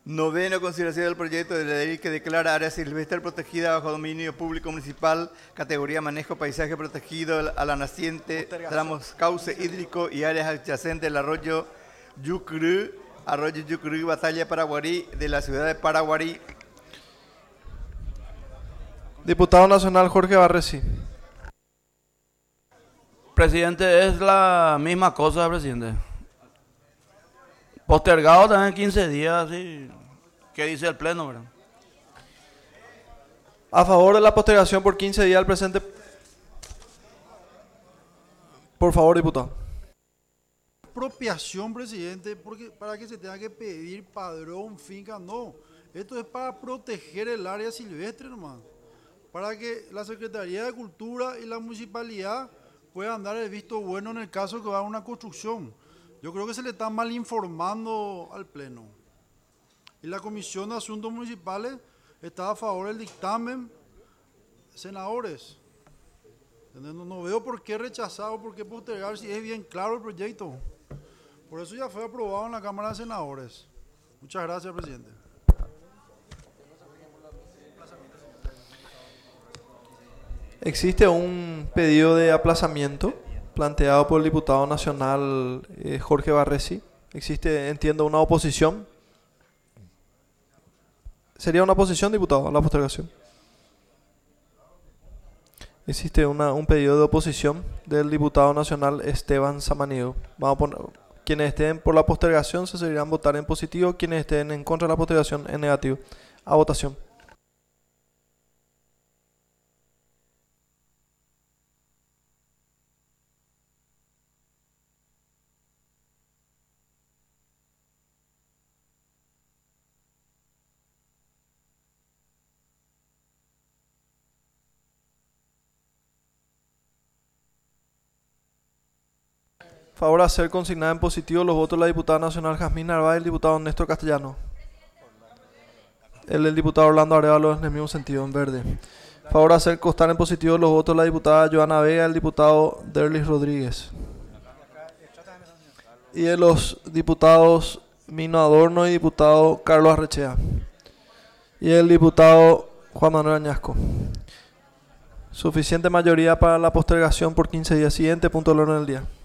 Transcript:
Noveno, consideración del proyecto de ley que declara área silvestre protegida bajo dominio público municipal, categoría manejo paisaje protegido a la naciente, tramos cauce hídrico y áreas adyacentes del arroyo Yucrú, Batalla Paraguarí, de la ciudad de Paraguarí. Diputado Nacional Jorge Barresi. Presidente, es la misma cosa, presidente. Postergado también 15 días, ¿sí? ¿Qué dice el Pleno, verdad? A favor de la postergación por 15 días al presente. Por favor, diputado. Expropiación, presidente, porque para que se tenga que pedir padrón, finca, no. Esto es para proteger el área silvestre nomás. Para que la Secretaría de Cultura y la Municipalidad puedan dar el visto bueno en el caso que va a una construcción. Yo creo que se le está mal informando al Pleno. Y la Comisión de Asuntos Municipales está a favor del dictamen. Senadores, no veo por qué rechazar o por qué postergar si es bien claro el proyecto. Por eso ya fue aprobado en la Cámara de Senadores. Muchas gracias, presidente. Existe un pedido de aplazamiento planteado por el diputado nacional Jorge Barresi. Existe, entiendo, una oposición. ¿Sería una oposición, diputado, a la postergación? Existe un pedido de oposición del diputado nacional Esteban Samaniego. Vamos a poner, quienes estén por la postergación se seguirán votar en positivo, quienes estén en contra de la postergación en negativo. A votación. Favor a hacer consignada en positivo los votos de la diputada nacional Jazmín Narváez y el diputado Néstor Castellano. El diputado Orlando Arevalo en el mismo sentido, en verde. Favor a hacer constar en positivo los votos de la diputada Joana Vega y el diputado Derlis Rodríguez. Y de los diputados Mino Adorno y diputado Carlos Arrechea. Y el diputado Juan Manuel Añasco. Suficiente mayoría para la postergación por 15 días. Siguiente punto del orden del día.